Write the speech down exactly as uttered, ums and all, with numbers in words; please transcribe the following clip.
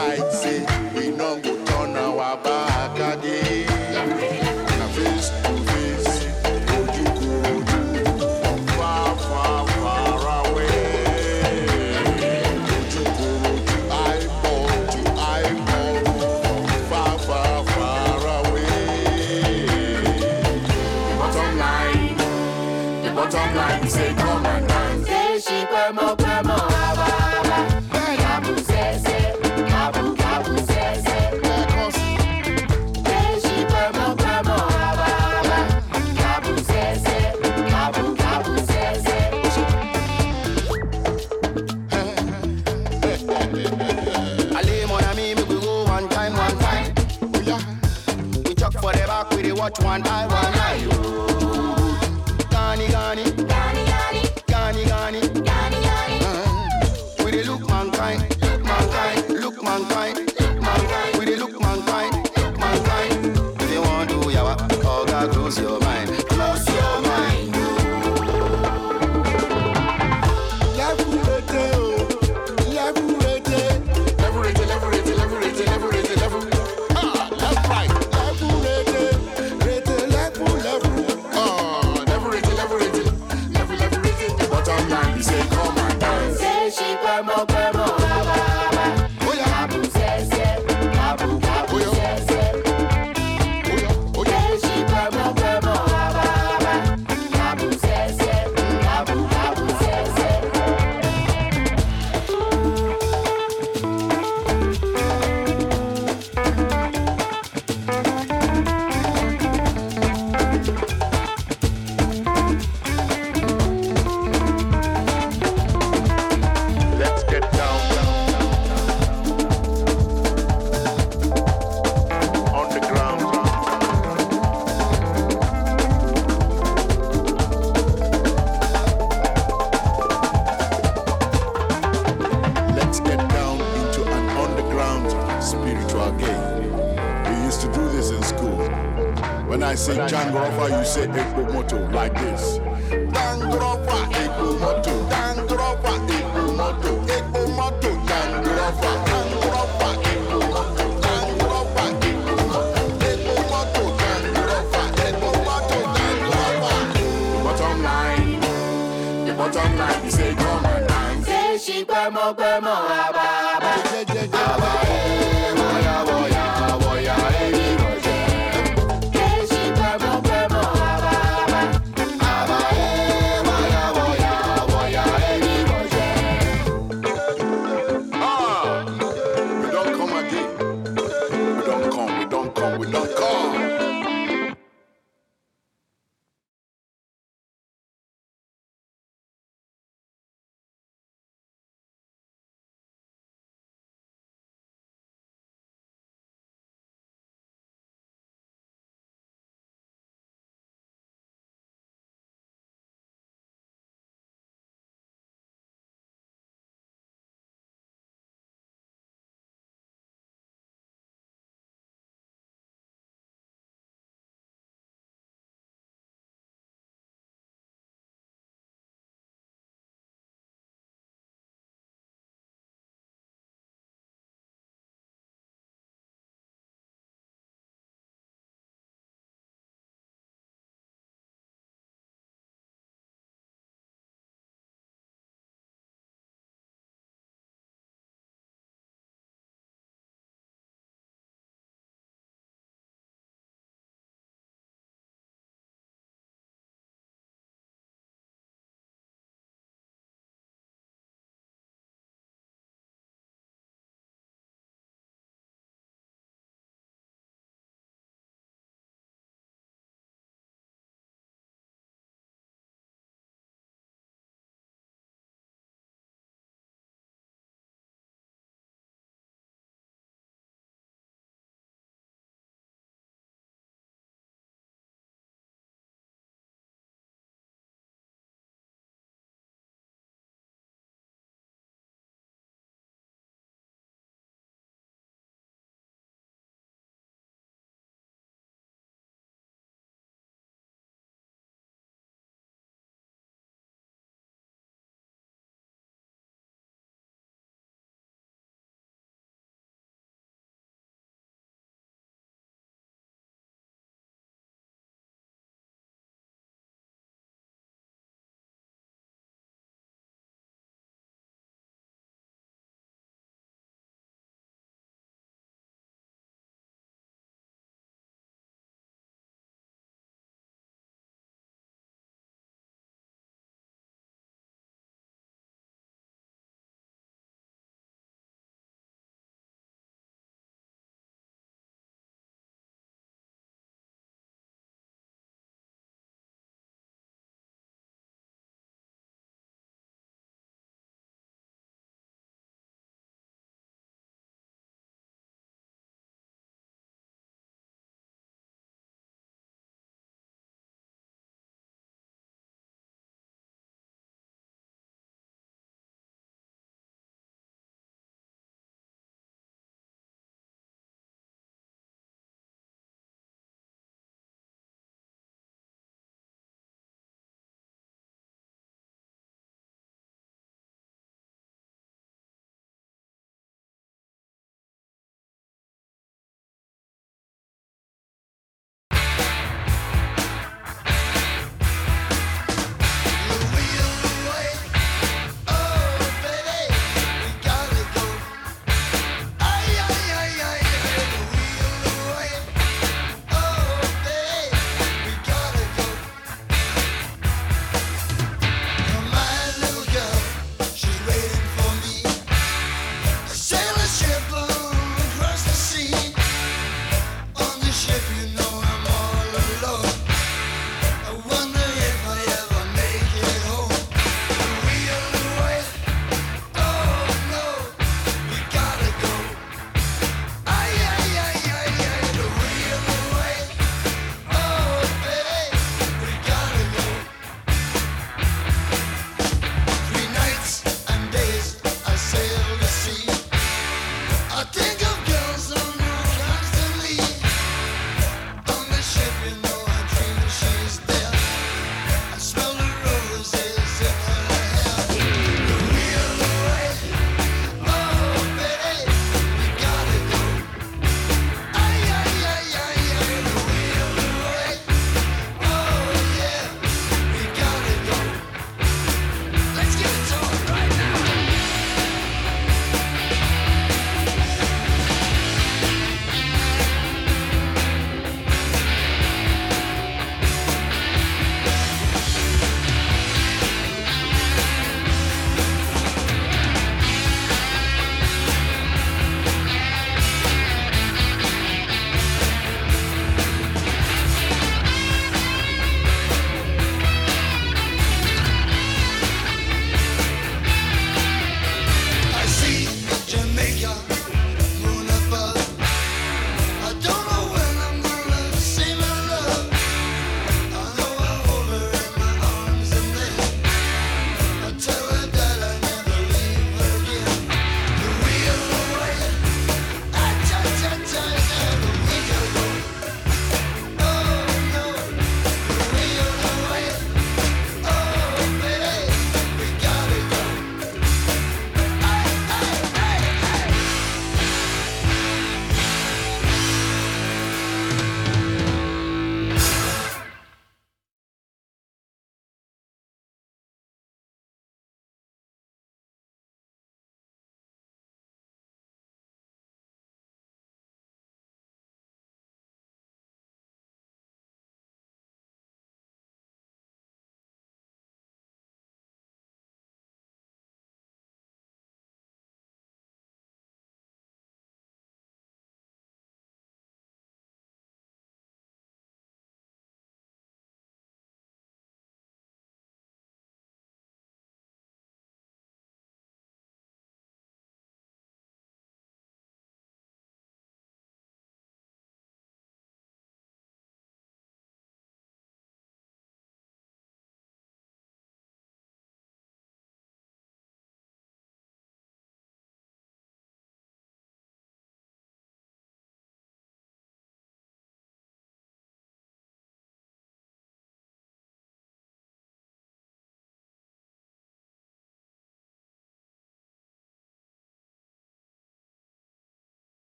decide, say, we no go turn our back again. Na face to face, ojú kò ojú, from far, far, far away. Ojú kò ojú, eyeball to eyeball, from far, far, far away. The bottom line, the bottom line, we say come and dance. Say she kwemo kwemo aba aba, kabu sese, kabu kabu sese. Say she kwemo kwemo aba aba, kabu sese, kabu kabu sese. Allez mon ami, me we go one time, one time. We chuck for the back, we dey watch one eye, one eye. Gani gani, Gani gani, gani gani. gani gani. We dey look mankind, look mankind, look mankind, look mankind. We dey look mankind, look mankind. If you want to yawa, oh God, close your mind, close your mind. Say she kwemo kwemo aba aba, kabu sese, kabu kabu sese. Say she kwemo kwemo aba aba, kabu sese, kabu kabu sese. Let's get down, on the ground. Let's get down into an underground spiritual game. We used to do this in school. When I say Jangrofa, you say Ekpo Moto like this. Jangrofa, Ekpo Moto, Jangrofa, Ekpo Moto, Ekpo Moto, Jangrofa, Jangrofa, Ekpo Moto, Jangrofa, Ekpo Moto, Ekpo Moto, Jangrofa, Ekpo Moto, Jangrofa. The bottom line, the bottom line, we say come and dance. Say she kwemo kwemo aba